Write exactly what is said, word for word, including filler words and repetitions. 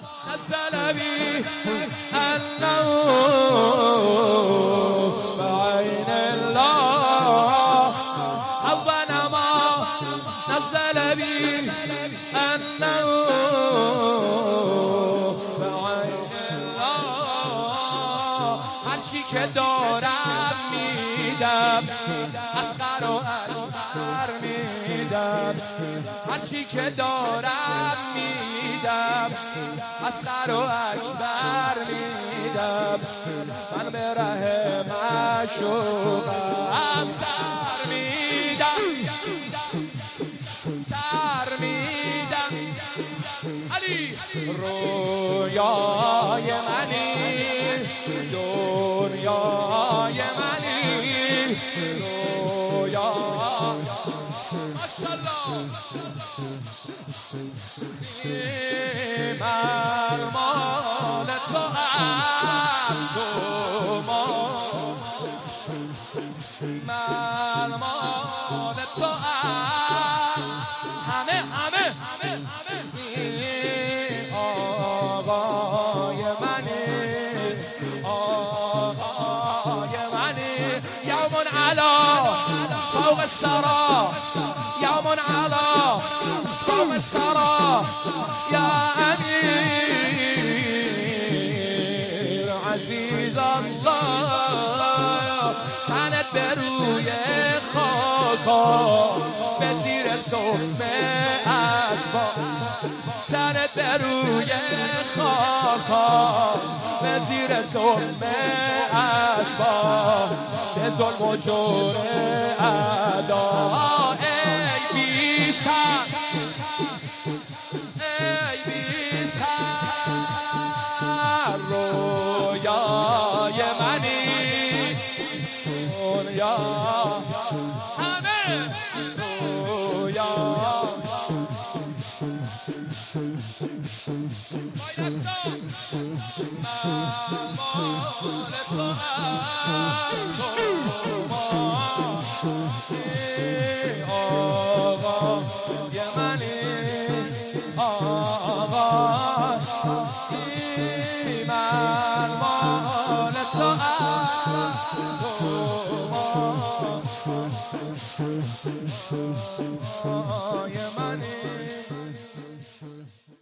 نزل بي أنه بعين الله أول ما نزل بي أنه بعين الله هرچی که دارم میدم اصغر و اکبر میدم هرچی که دارم میدم اصغر و اکبر میدم من به ره معشوقم سر میدم سر میدم علی رویای منی دنیای منی رویا ماشاءالله من مال تو ام تو ما من مال تو ام همه همه آقای منی آقای منی یوم علا فوق السرا یوم علا فوق السرا یا امیر عزیز الله تنت به روی خاکا به زیر سفمه اسبا تنت به روی خاکا به زیر سفمه اسبا به ظلم و جور اعدا ای بی سر ای بی سر رویای منی دنیا همه رویا آقا یه منی آقا من مال تو ام